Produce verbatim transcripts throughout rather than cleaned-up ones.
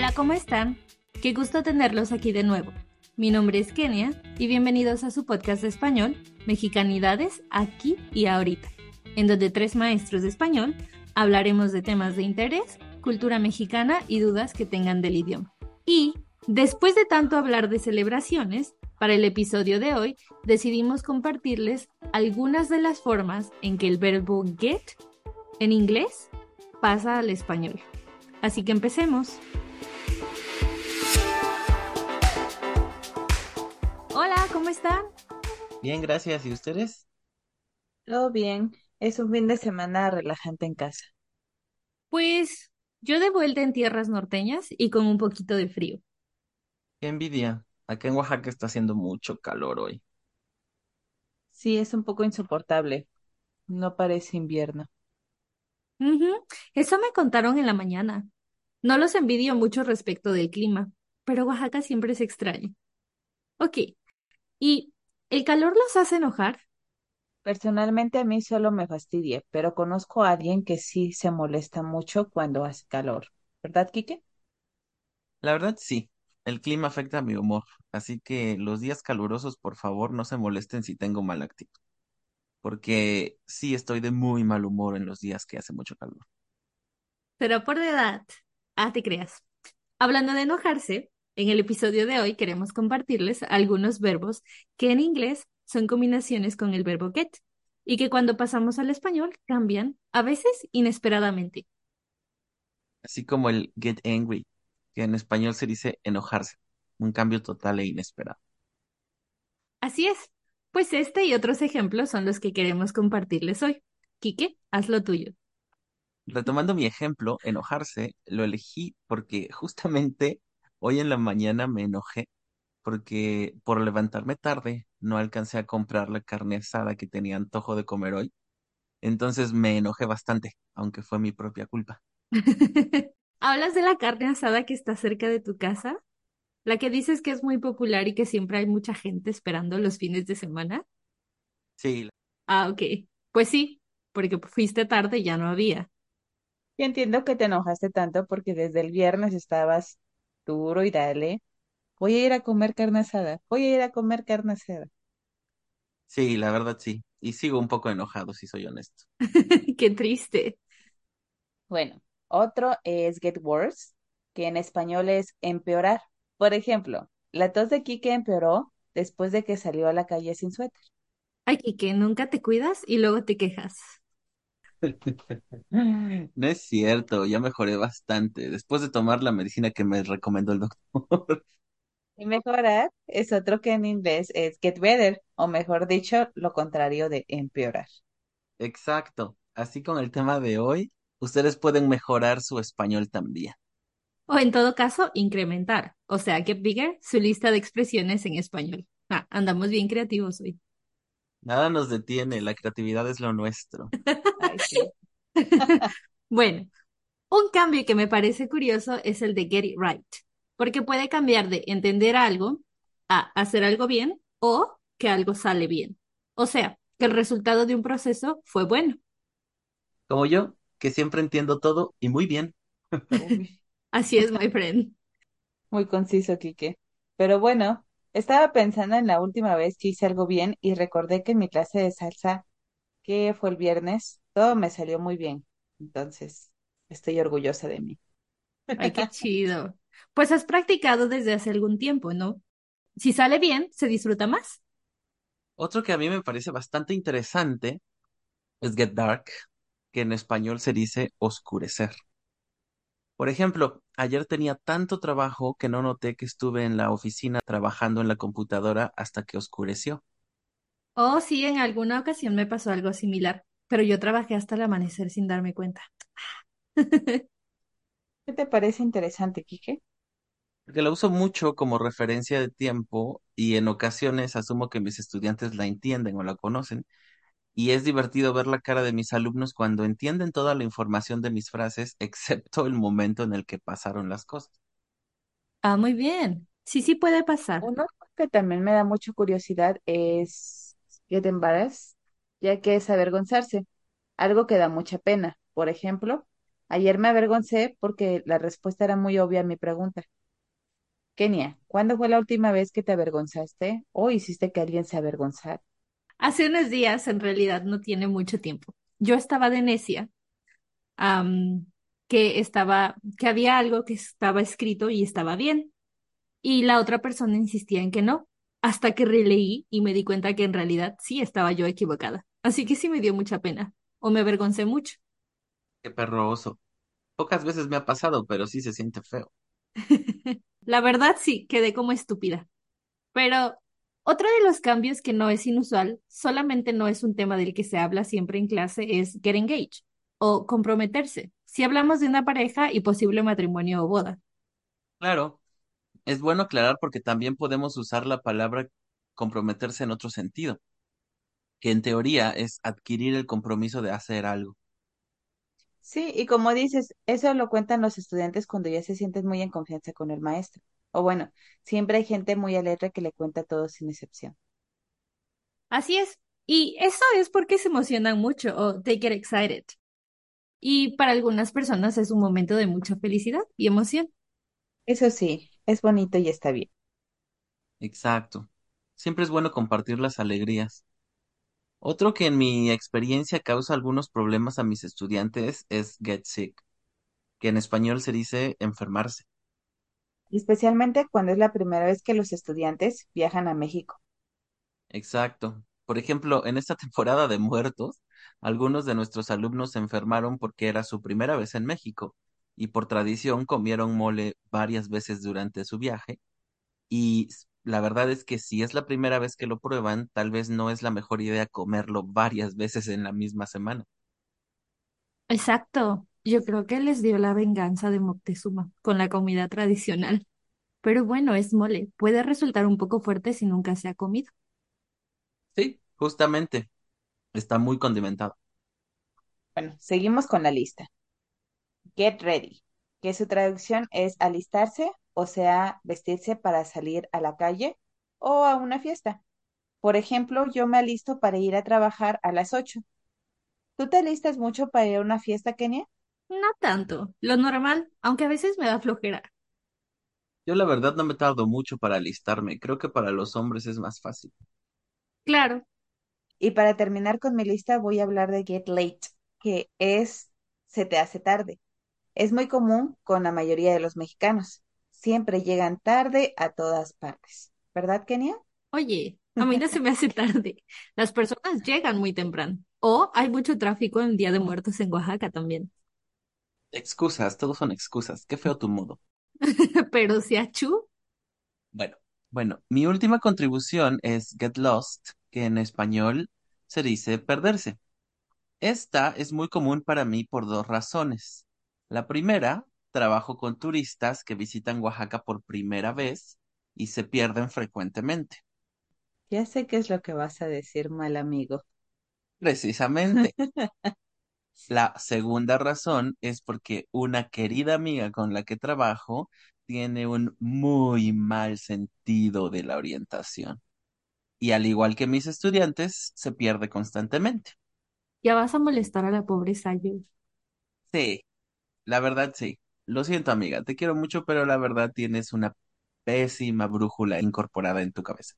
Hola, ¿cómo están? Qué gusto tenerlos aquí de nuevo. Mi nombre es Kenia y bienvenidos a su podcast de español, Mexicanidades aquí y ahorita, en donde tres maestros de español hablaremos de temas de interés, cultura mexicana y dudas que tengan del idioma. Y, después de tanto hablar de celebraciones, para el episodio de hoy decidimos compartirles algunas de las formas en que el verbo get en inglés pasa al español. Así que empecemos. Hola, ¿cómo están? Bien, gracias. ¿Y ustedes? Todo bien, es un fin de semana relajante en casa. Pues yo de vuelta en tierras norteñas y con un poquito de frío. Qué envidia. Acá en Oaxaca está haciendo mucho calor hoy. Sí, es un poco insoportable, no parece invierno. Ujú, eso me contaron en la mañana. No los envidio mucho respecto del clima, pero Oaxaca siempre es extraño. Ok, ¿y el calor los hace enojar? Personalmente a mí solo me fastidia, pero conozco a alguien que sí se molesta mucho cuando hace calor. ¿Verdad, Quique? La verdad, sí. El clima afecta a mi humor, así que los días calurosos, por favor, no se molesten si tengo mala actitud, porque sí estoy de muy mal humor en los días que hace mucho calor. Pero por edad. Ah, te creas. Hablando de enojarse, en el episodio de hoy queremos compartirles algunos verbos que en inglés son combinaciones con el verbo get y que cuando pasamos al español cambian, a veces inesperadamente. Así como el get angry, que en español se dice enojarse, un cambio total e inesperado. Así es. Pues este y otros ejemplos son los que queremos compartirles hoy. Quique, haz lo tuyo. Retomando mi ejemplo, enojarse, lo elegí porque justamente hoy en la mañana me enojé porque por levantarme tarde no alcancé a comprar la carne asada que tenía antojo de comer hoy. Entonces me enojé bastante, aunque fue mi propia culpa. ¿Hablas de la carne asada que está cerca de tu casa? ¿La que dices que es muy popular y que siempre hay mucha gente esperando los fines de semana? Sí, Ah, ok. Pues sí, porque fuiste tarde y ya no había. Y entiendo que te enojaste tanto porque desde el viernes estabas duro y dale. Voy a ir a comer carne asada, voy a ir a comer carne asada. sí, la verdad sí. Y sigo un poco enojado, si soy honesto. Qué triste. Bueno, otro es get worse, que en español es empeorar. Por ejemplo, la tos de Kike empeoró después de que salió a la calle sin suéter. Ay, que nunca te cuidas y luego te quejas. No es cierto, ya mejoré bastante después de tomar la medicina que me recomendó el doctor. Y mejorar es otro que en inglés es get better, o mejor dicho, lo contrario de empeorar. Exacto. Así con el tema de hoy, ustedes pueden mejorar su español también. O en todo caso, incrementar. O sea, get bigger su lista de expresiones en español. Ah, andamos bien creativos hoy. Nada nos detiene, la creatividad es lo nuestro. Ay, sí. Bueno, un cambio que me parece curioso es el de get it right, porque puede cambiar de entender algo a hacer algo bien o que algo sale bien. O sea, que el resultado de un proceso fue bueno. Como yo, que siempre entiendo todo y muy bien. Uy, Así es, my friend. muy conciso, Kike. Pero bueno, estaba pensando en la última vez que hice algo bien y recordé que en mi clase de salsa, que fue el viernes, todo me salió muy bien. Entonces, estoy orgullosa de mí. Ay, qué chido. Pues has practicado desde hace algún tiempo, ¿no? Si sale bien, se disfruta más. Otro que a mí me parece bastante interesante es get dark, que en español se dice oscurecer. Por ejemplo, ayer tenía tanto trabajo que no noté que estuve en la oficina trabajando en la computadora hasta que oscureció. Oh, sí, en alguna ocasión me pasó algo similar, pero yo trabajé hasta el amanecer sin darme cuenta. ¿Qué te parece interesante, Kike? Porque la uso mucho como referencia de tiempo y en ocasiones asumo que mis estudiantes la entienden o la conocen. Y es divertido ver la cara de mis alumnos cuando entienden toda la información de mis frases, excepto el momento en el que pasaron las cosas. Ah, muy bien. Sí, sí puede pasar. Uno que también me da mucha curiosidad es get embarrassed, ya que es avergonzarse, algo que da mucha pena. Por ejemplo, Ayer me avergoncé porque la respuesta era muy obvia a mi pregunta. Kenia, ¿cuándo fue la última vez que te avergonzaste o hiciste que alguien se avergonzara? Hace unos días, en realidad no tiene mucho tiempo. Yo estaba de necia, am, que estaba, que había algo que estaba escrito y estaba bien, y la otra persona insistía en que no, hasta que releí y me di cuenta que en realidad sí estaba yo equivocada. Así que sí me dio mucha pena, o me avergoncé mucho. Qué perro oso. Pocas veces me ha pasado, pero sí se siente feo. La verdad sí, quedé como estúpida. Pero otro de los cambios que no es inusual, solamente no es un tema del que se habla siempre en clase, es get engaged o comprometerse. Si hablamos de una pareja y posible matrimonio o boda. Claro, es bueno aclarar porque también podemos usar la palabra comprometerse en otro sentido, que en teoría es adquirir el compromiso de hacer algo. Sí, y como dices, eso lo cuentan los estudiantes cuando ya se sienten muy en confianza con el maestro. O bueno, siempre hay gente muy alegre que le cuenta todo sin excepción. Así es. Y eso es porque se emocionan mucho o they get excited. Y para algunas personas es un momento de mucha felicidad y emoción. Eso sí, es bonito y está bien. Exacto. Siempre es bueno compartir las alegrías. Otro que en mi experiencia causa algunos problemas a mis estudiantes es get sick, que en español se dice enfermarse. Especialmente cuando es la primera vez que los estudiantes viajan a México. Exacto. Por ejemplo, en esta temporada de muertos, algunos de nuestros alumnos se enfermaron porque era su primera vez en México y por tradición comieron mole varias veces durante su viaje y s- la verdad es que si es la primera vez que lo prueban, tal vez no es la mejor idea comerlo varias veces en la misma semana. Exacto. Yo creo que les dio la venganza de Moctezuma con la comida tradicional. Pero bueno, es mole. Puede resultar un poco fuerte si nunca se ha comido. Sí, justamente, está muy condimentado. Bueno, seguimos con la lista. Get ready, que su traducción es alistarse, o sea, vestirse para salir a la calle o a una fiesta. Por ejemplo, yo me alisto para ir a trabajar a las ocho. ¿Tú te alistas mucho para ir a una fiesta, Kenia? No tanto, lo normal, aunque a veces me da flojera. Yo la verdad no me tardo mucho para alistarme, creo que para los hombres es más fácil. Claro, Y para terminar con mi lista, voy a hablar de get late, que es se te hace tarde. Es muy común con la mayoría de los mexicanos. Siempre llegan tarde a todas partes. ¿Verdad, Kenia? oye, a mí no se me hace tarde. Las personas llegan muy temprano. O hay mucho tráfico en Día de Muertos en Oaxaca también. Excusas, todos son excusas, qué feo tu modo. Pero si achú, Bueno, bueno, mi última contribución es get lost, que en español se dice perderse. Esta es muy común para mí por dos razones. La primera, trabajo con turistas que visitan Oaxaca por primera vez y se pierden frecuentemente. Ya sé qué es lo que vas a decir, mal amigo. Precisamente. La segunda razón es porque una querida amiga con la que trabajo tiene un muy mal sentido de la orientación y al igual que mis estudiantes, se pierde constantemente. ya vas a molestar a la pobre Sayo. Sí, la verdad sí. Lo siento, amiga, te quiero mucho, pero la verdad tienes una pésima brújula incorporada en tu cabeza.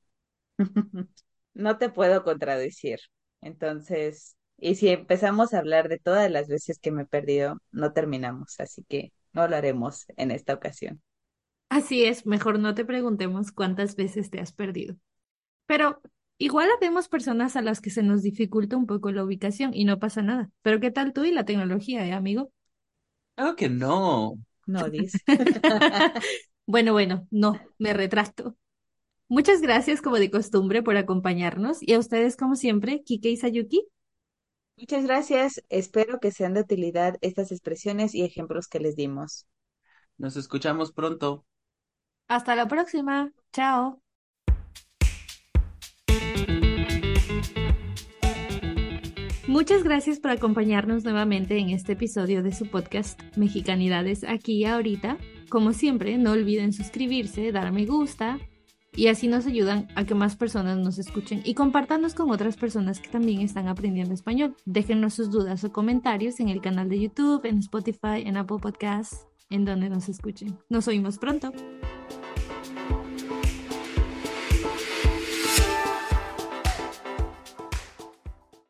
No te puedo contradecir. Entonces, y si empezamos a hablar de todas las veces que me he perdido, no terminamos, así que no lo haremos en esta ocasión. Así es, mejor no te preguntemos cuántas veces te has perdido. Pero igual habemos personas a las que se nos dificulta un poco la ubicación y no pasa nada. Pero ¿qué tal tú y la tecnología, eh, amigo? Claro que no. No, dice. Bueno, bueno, no, me retracto. Muchas gracias como de costumbre por acompañarnos y a ustedes como siempre, Kike y Sayuki. Muchas gracias. Espero que sean de utilidad estas expresiones y ejemplos que les dimos. Nos escuchamos pronto. Hasta la próxima. Chao. Muchas gracias por acompañarnos nuevamente en este episodio de su podcast Mexicanidades aquí y ahorita. Como siempre, no olviden suscribirse, dar me gusta Y así nos ayudan a que más personas nos escuchen y compártanos con otras personas que también están aprendiendo español. Déjennos sus dudas o comentarios en el canal de YouTube, en Spotify, en Apple Podcasts, en donde nos escuchen. Nos oímos pronto.